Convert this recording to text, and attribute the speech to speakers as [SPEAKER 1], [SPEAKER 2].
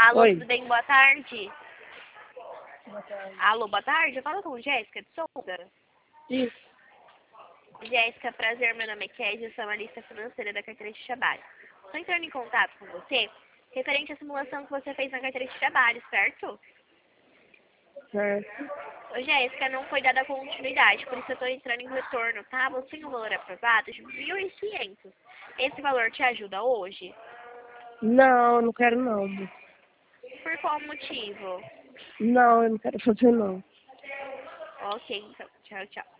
[SPEAKER 1] Alô,
[SPEAKER 2] Oi.
[SPEAKER 1] tudo bem? Boa tarde.
[SPEAKER 2] Boa tarde.
[SPEAKER 1] Alô, boa tarde. Eu falo com Jéssica de Souza.
[SPEAKER 2] Isso.
[SPEAKER 1] Jéssica, prazer. Meu nome é Kézia, sou analista financeira da carteira de trabalho. Estou entrando em contato com você referente à simulação que você fez na carteira de trabalho, certo?
[SPEAKER 2] Certo.
[SPEAKER 1] Ô, Jéssica, não foi dada continuidade, por isso eu estou entrando em retorno, tá? Você tem um valor aprovado de 1.500. Esse valor te ajuda hoje?
[SPEAKER 2] Não, eu não quero não, moço.
[SPEAKER 1] Por qual motivo?
[SPEAKER 2] Não, eu não quero fazer não.
[SPEAKER 1] Ok, então. Tchau, tchau.